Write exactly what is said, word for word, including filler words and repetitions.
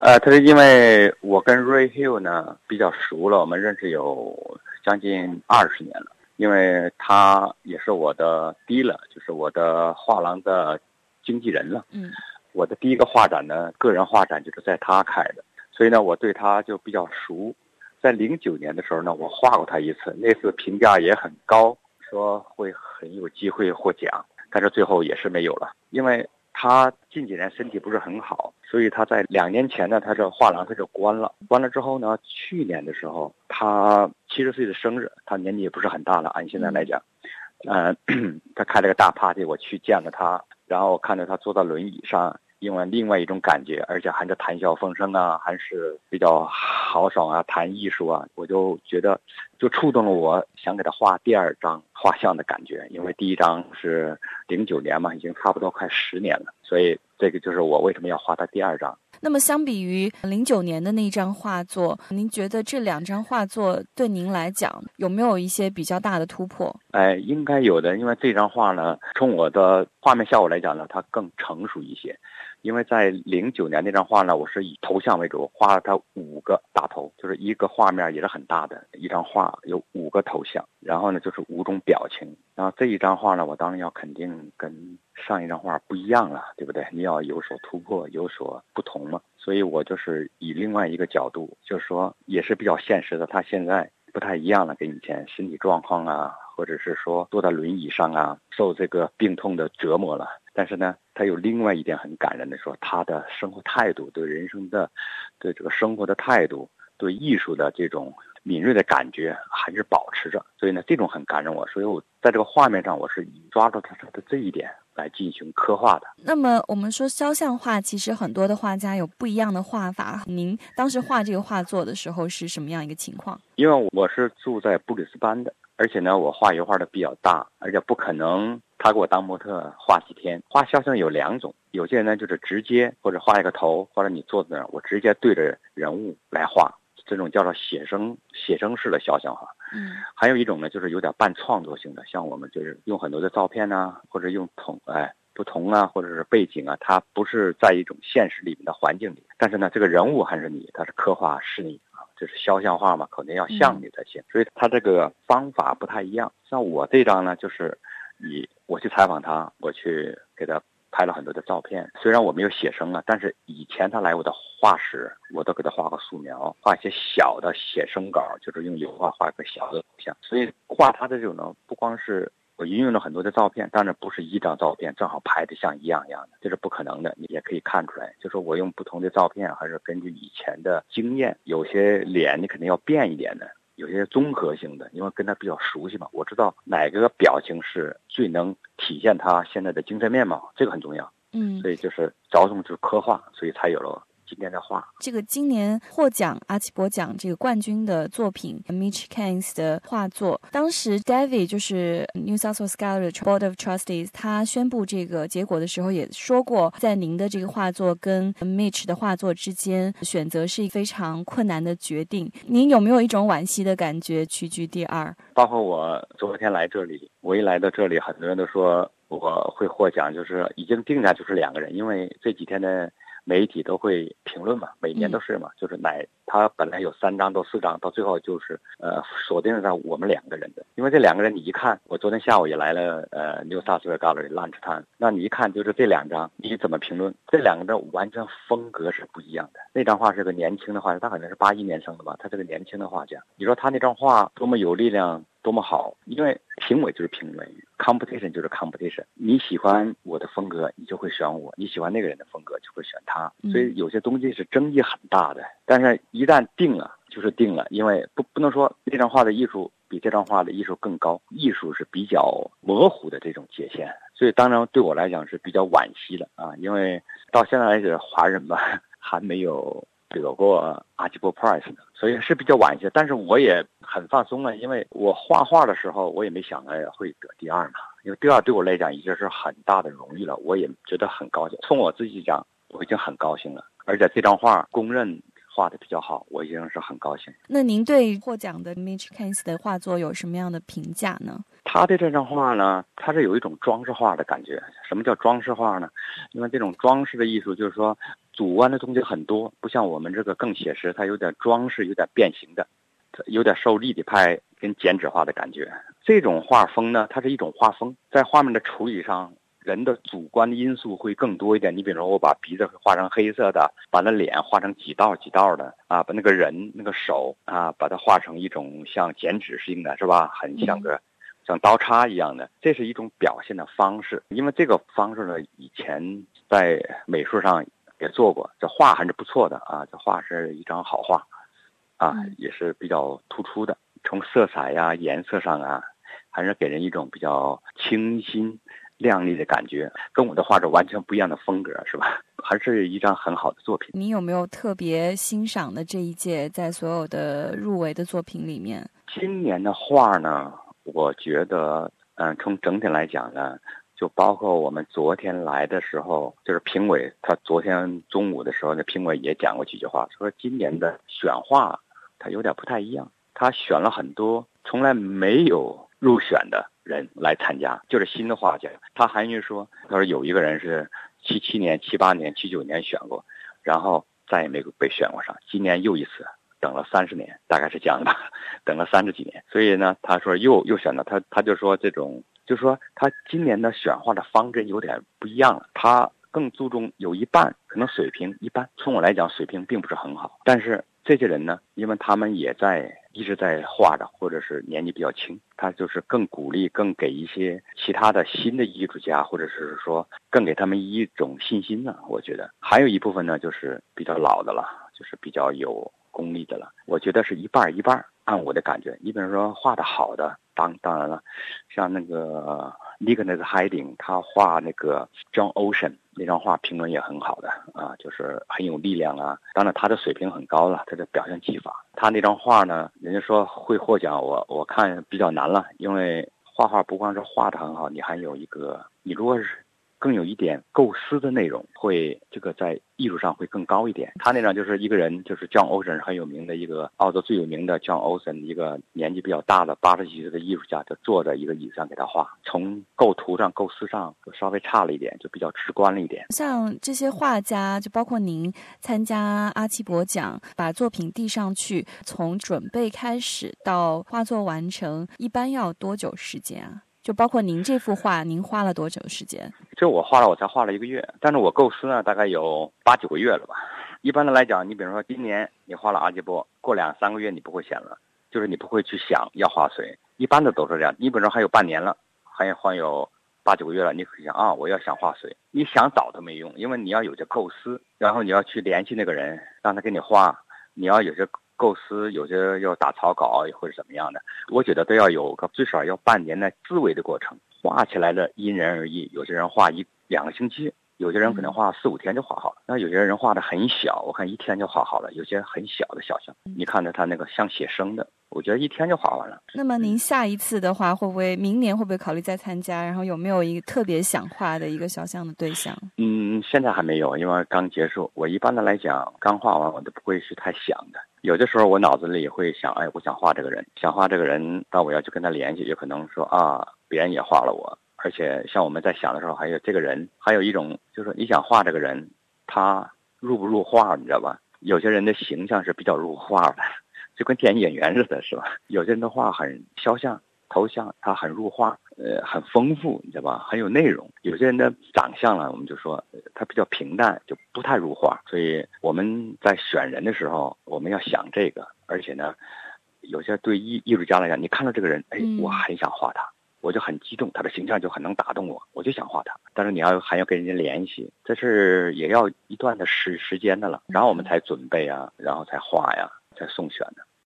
呃，他是因为我跟 Ray Hill 呢比较熟了，我们认识有将近二十年了。因为他也是我的 dealer， 就是我的画廊的经纪人了。 嗯， 我的第一个画展呢，个人画展就是在他开的，所以呢，我对他就比较熟。在零九年的时候呢，我画过他一次，那次评价也很高，说会很有机会获奖，但是最后也是没有了，因为他近几年身体不是很好，所以他在两年前呢，他这画廊他就关了。关了之后呢，去年的时候，他七十岁的生日，他年纪也不是很大了，按现在来讲，呃，他开了个大 party， 我去见了他，然后我看到他坐在轮椅上，因为另外一种感觉，而且还是谈笑风生啊，还是比较豪爽啊，谈艺术啊，我就觉得就触动了我想给他画第二张画像的感觉。因为第一张是零九年嘛，已经差不多快十年了，所以这个就是我为什么要画他第二张。 那么相比于零九年的那张画作，您觉得这两张画作对您来讲有没有一些比较大的突破？ 哎，应该有的，因为这张画呢，从我的画面效果来讲呢，它更成熟一些。因为在零九年那张画呢，我是以头像为主，画了它五个大头，就是一个画面也是很大的一张画，有五个头像，然后呢就是五种表情。然后这一张画呢，我当然要肯定跟上一张画不一样了，对不对？你要有所突破，有所不同嘛。所以我就是以另外一个角度，就是说也是比较现实的，他现在不太一样了，跟以前身体状况啊，或者是说坐在轮椅上啊，受这个病痛的折磨了。但是呢，他有另外一点很感人的说，他的生活态度，对人生的，对这个生活的态度，对艺术的这种敏锐的感觉还是保持着。所以呢，这种很感人我，所以我在这个画面上，我是以抓住他的这一点来进行刻画的。 那么我们说肖像画，其实很多的画家有不一样的画法。您当时画这个画作的时候是什么样一个情况？ 因为我是住在布里斯班的，而且呢，我画油画的比较大，而且不可能他给我当模特画几天。画肖像有两种，有些人呢就是直接或者画一个头，或者你坐在那儿，我直接对着人物来画，这种叫做写生写生式的肖像画。 嗯， 还有一种呢，就是有点半创作性的，像我们就是用很多的照片啊，或者用同哎不同啊，或者是背景啊，它不是在一种现实里面的环境里，但是呢，这个人物还是你，它是刻画是你啊，这是肖像画嘛，肯定要像你才行，嗯、所以它这个方法不太一样。像我这张呢，就是以我去采访他，我去给他拍了很多的照片，虽然我没有写生啊，但是以前他来我的画室，我都给他画个素描，画一些小的写生稿，就是用油画画一个小的图像。所以画他的这种呢，不光是我运用了很多的照片，当然不是一张照片正好拍的像一样一样的，这是不可能的。你也可以看出来，就是我用不同的照片，还是根据以前的经验，有些脸你肯定要变一点的，有些综合性的，因为跟他比较熟悉嘛，我知道哪个表情是最能体现他现在的精神面貌，这个很重要。 嗯， 所以就是着重就是刻画，所以才有了今天的画。 这个今年获奖阿奇伯奖这个冠军的作品 Mitch Keynes 的画作，当时 David 就是 New South Wales Gallery Board of Trustees 他宣布这个结果的时候也说过，在您的这个画作跟 Mitch 的画作之间选择是一个非常困难的决定。您有没有一种惋惜的感觉屈居第二？ 包括我昨天来这里，我一来到这里，很多人都说我会获奖，就是已经定下就是两个人，因为这几天的媒体都会评论嘛，每年都是嘛，嗯、就是哪他本来有三张到四张，到最后就是呃锁定在我们两个人的，因为这两个人你一看，我昨天下午也来了呃 New South Wales Gallery lunch time，那你一看就是这两张，你怎么评论？这两个人完全风格是不一样的。那张画是个年轻的画家，他可能是八一年生的吧，他是个年轻的画家。你说他那张画多么有力量，多么好，因为评委就是评委 ，competition 就是 competition。你喜欢我的风格，你就会选我；你喜欢那个人的风格，就会选他。所以有些东西是争议很大的，但是一旦定了，就是定了。因为不不能说那张画的艺术比这张画的艺术更高，艺术是比较模糊的这种界限。所以当然对我来讲是比较惋惜的啊，因为到现在来讲，华人吧还没有得过阿基伯 Prize 呢，所以是比较惋惜。但是我也很放松了，因为我画画的时候，我也没想到会得第二嘛。因为第二对我来讲已经是很大的荣誉了，我也觉得很高兴。从我自己讲，我已经很高兴了，而且这张画公认画的比较好，我已经是很高兴。 那您对获奖的 Mitch Keynes 的画作有什么样的评价呢？ 他的这张画呢，它是有一种装饰画的感觉。什么叫装饰画呢？因为这种装饰的艺术，就是说主观的东西很多，不像我们这个更写实，它有点装饰，有点变形的，有点受立体派跟剪纸画的感觉。这种画风呢，它是一种画风，在画面的处理上，人的主观的因素会更多一点。你比如说，我把鼻子画成黑色的，把那脸画成几道几道的啊，把那个人那个手啊，把它画成一种像剪纸型的，是吧？很像个像刀叉一样的，这是一种表现的方式。因为这个方式呢，以前在美术上也做过，这画还是不错的啊，这画是一张好画啊，也是比较突出的。从色彩呀、颜色上啊，还是给人一种比较清新亮丽的感觉，跟我的画是完全不一样的风格，是吧？还是一张很好的作品。 你有没有特别欣赏的这一届在所有的入围的作品里面？ 今年的画呢，我觉得，嗯，从整体来讲呢，就包括我们昨天来的时候，就是评委他昨天中午的时候，那评委也讲过几句话，说今年的选画它有点不太一样，他选了很多从来没有入选的人来参加，就是新的画家。他还是说，他说有一个人是七七年、七八年、七九年选过，然后再也没被选过上，今年又一次等了三十年，大概是这样的吧，等了三十几年。所以呢，他说又又选了他，他就说这种，就说他今年的选画的方针有点不一样了，他更注重有一半可能水平一般，从我来讲水平并不是很好，但是这些人呢，因为他们也在一直在画着，或者是年纪比较轻，他就是更鼓励，更给一些其他的新的艺术家，或者是说更给他们一种信心呢。我觉得还有一部分呢，就是比较老的了，就是比较有功力的了。我觉得是一半一半，按我的感觉。你比如说画的好的，当当然了，像那个Nicholas Hiding， 他画那个 John Ocean 那张画评论也很好的啊，就是很有力量啊。当然他的水平很高了，他的表现技法。他那张画呢，人家说会获奖，我我看比较难了，因为画画不光是画的很好，你还有一个，你如果是更有一点构思的内容，会这个在艺术上会更高一点。他那张就是一个人，就是 John Ocean 很有名的一个澳洲最有名的 John Ocean， 一个年纪比较大的八十几岁的艺术家，就坐在一个椅子上给他画。从构图上、构思上就稍微差了一点，就比较直观了一点。 像这些画家，就包括您参加阿奇博奖，把作品递上去，从准备开始到画作完成，一般要多久时间啊？就包括您这幅画，您花了多久时间？ 这我画了，我才画了一个月，但是我构思呢，大概有八九个月了吧。一般的来讲，你比如说今年你画了阿基波，过两三个月你不会选了，就是你不会去想要画谁，一般的都是这样。你比如说还有半年了，还有还有八九个月了，你可以想啊，我要想画谁，你想早都没用，因为你要有这构思，然后你要去联系那个人，让他给你画，你要有些构思，有些要打草稿或者怎么样的，我觉得都要有个最少要半年的自慰的过程。画起来的因人而异，有些人画一两个星期，有些人可能画四五天就画好了，那有些人画的很小，我看一天就画好了，有些很小的小像，你看着他那个像写生的，我觉得一天就画完了。 那么您下一次的话，会不会明年会不会考虑再参加？然后有没有一个特别想画的一个小像的对象？ 嗯，现在还没有，因为刚结束。我一般的来讲，刚画完我都不会去太想的。有的时候我脑子里会想，哎，我想画这个人，想画这个人，但我要去跟他联系，有可能说啊，别人也画了我。而且像我们在想的时候，还有这个人，还有一种就是你想画这个人，他入不入画，你知道吧？有些人的形象是比较入画的，就跟电影演员似的，是吧？有些人的画很肖像、头像，他很入画，呃，很丰富，你知道吧？很有内容。有些人的长相呢，我们就说他比较平淡，就不太入画。所以我们在选人的时候，我们要想这个。而且呢，有些对艺艺术家来讲，你看到这个人，哎，我很想画他。我就很激动，他的形象就很能打动我，我就想画他。但是你要还要跟人家联系，这是也要一段的时时间的了，然后我们才准备啊，然后才画呀，才送选的。